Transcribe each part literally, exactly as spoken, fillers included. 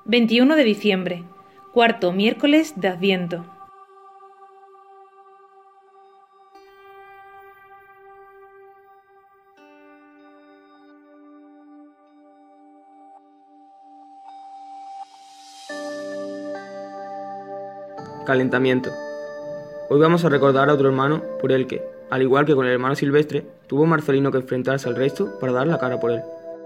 veintiuno de diciembre, cuarto miércoles de Adviento. Calentamiento. Hoy vamos a recordar a otro hermano por el que, al igual que con el hermano Silvestre, tuvo Marcelino que enfrentarse al resto para dar la cara por él.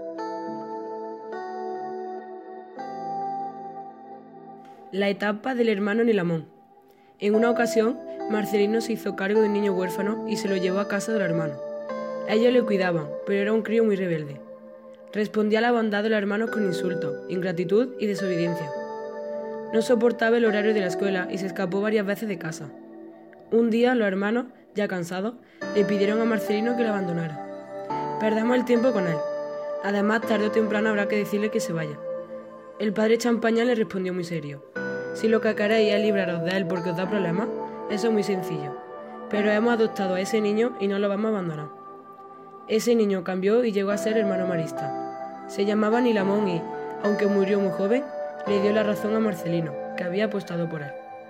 La etapa del hermano Nilamón. En una ocasión, Marcelino se hizo cargo de un niño huérfano y se lo llevó a casa del hermano. Ellos le cuidaban, pero era un crío muy rebelde. Respondía a la bondad de los hermanos con insultos, ingratitud y desobediencia. No soportaba el horario de la escuela y se escapó varias veces de casa. Un día los hermanos, ya cansados, le pidieron a Marcelino que lo abandonara. Perdamos el tiempo con él. Además, tarde o temprano habrá que decirle que se vaya. El padre Champaña le respondió muy serio. Si lo que queréis es libraros de él porque os da problemas, eso es muy sencillo. Pero hemos adoptado a ese niño y no lo vamos a abandonar. Ese niño cambió y llegó a ser hermano marista. Se llamaba Nilamón y, aunque murió muy joven, le dio la razón a Marcelino, que había apostado por él.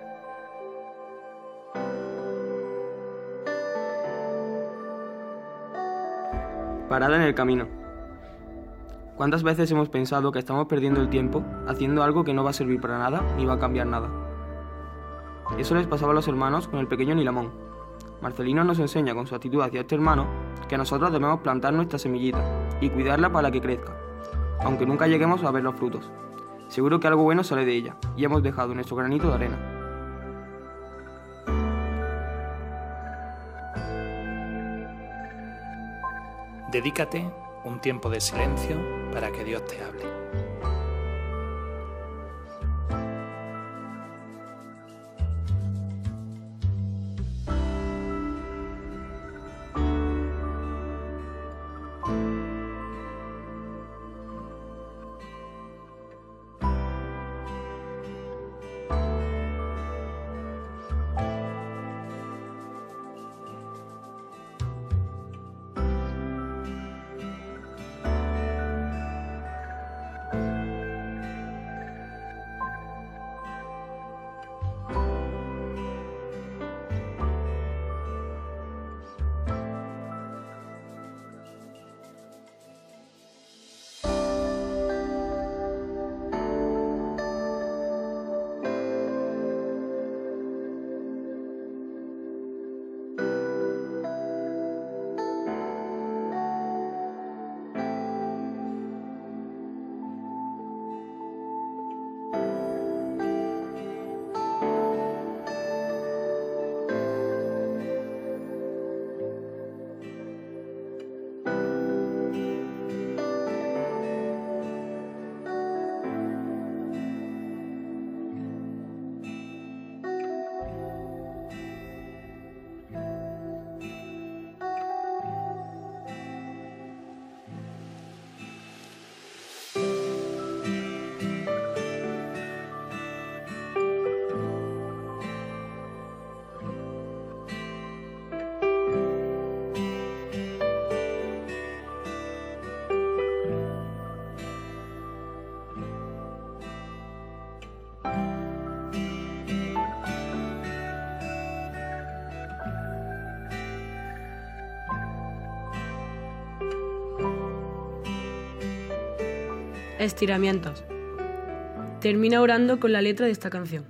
Parada en el camino. ¿Cuántas veces hemos pensado que estamos perdiendo el tiempo haciendo algo que no va a servir para nada ni va a cambiar nada? Eso les pasaba a los hermanos con el pequeño Nilamón. Marcelino nos enseña con su actitud hacia este hermano que nosotros debemos plantar nuestra semillita y cuidarla para que crezca, aunque nunca lleguemos a ver los frutos. Seguro que algo bueno sale de ella y hemos dejado nuestro granito de arena. Dedícate un tiempo de silencio para que Dios te hable. Estiramientos. Termina orando con la letra de esta canción.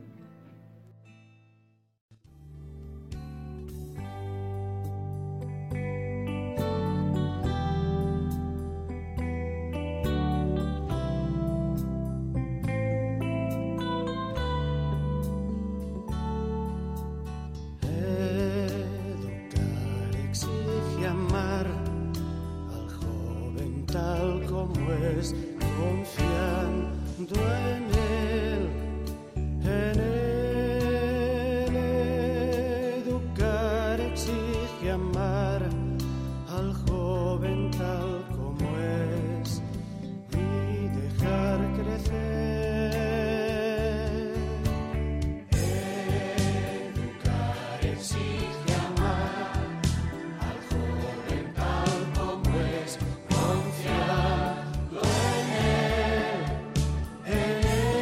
Educar exige amar al joven tal como es, confiando en él, en él. Educar exige amar al joven tal como es y dejar crecer. Educar exige amar al joven tal como es, confiando en él, en él.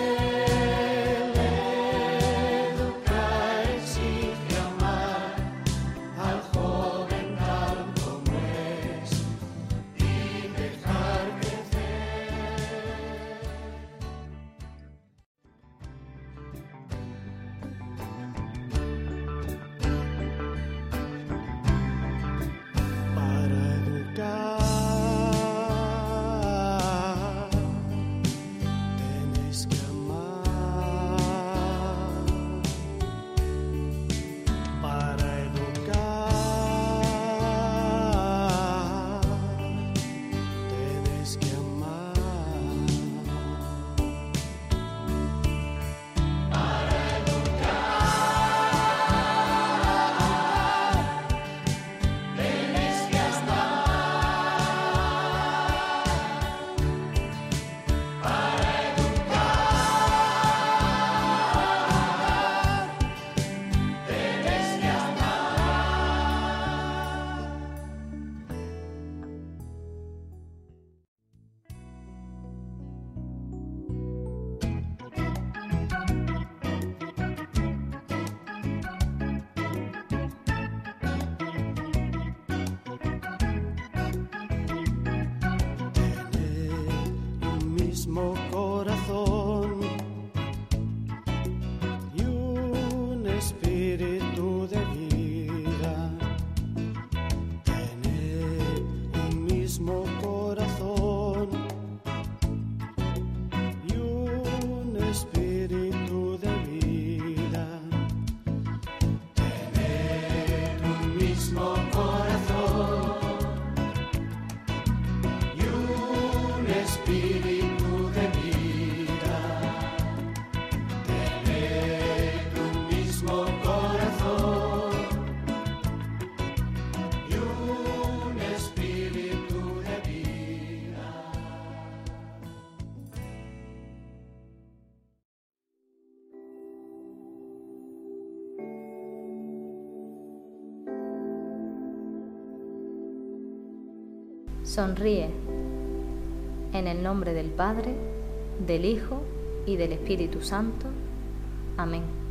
mismo corazón y un espíritu de vida. Tener un mismo corazón y un espíritu de vida. Tener un mismo corazón y un espíritu de vida. Tener un mismo corazón y un espíritu de vida. Sonríe. En el nombre del Padre, del Hijo y del Espíritu Santo. Amén.